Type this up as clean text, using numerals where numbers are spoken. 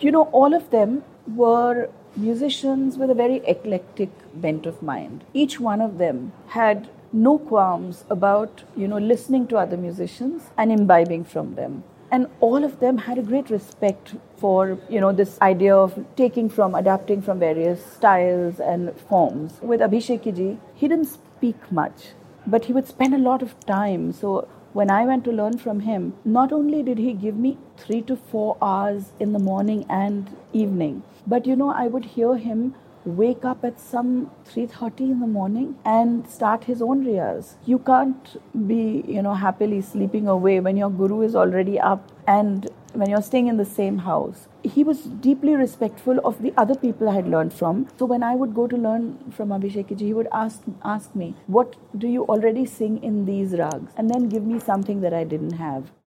All of them were musicians with a very eclectic bent of mind. Each one of them had no qualms about, listening to other musicians and imbibing from them. And all of them had a great respect for, this idea of adapting from various styles and forms. With Abhishek ji, he didn't speak much, but he would spend a lot of time. So when I went to learn from him, not only did he give me 3 to 4 hours in the morning and evening, but I would hear him wake up at some 3:30 in the morning and start his own riyaz. You can't be, happily sleeping away when your guru is already up and when you're staying in the same house. He was deeply respectful of the other people I had learned from. So when I would go to learn from Abhishek ji, he would ask me, what do you already sing in these rags? And then give me something that I didn't have.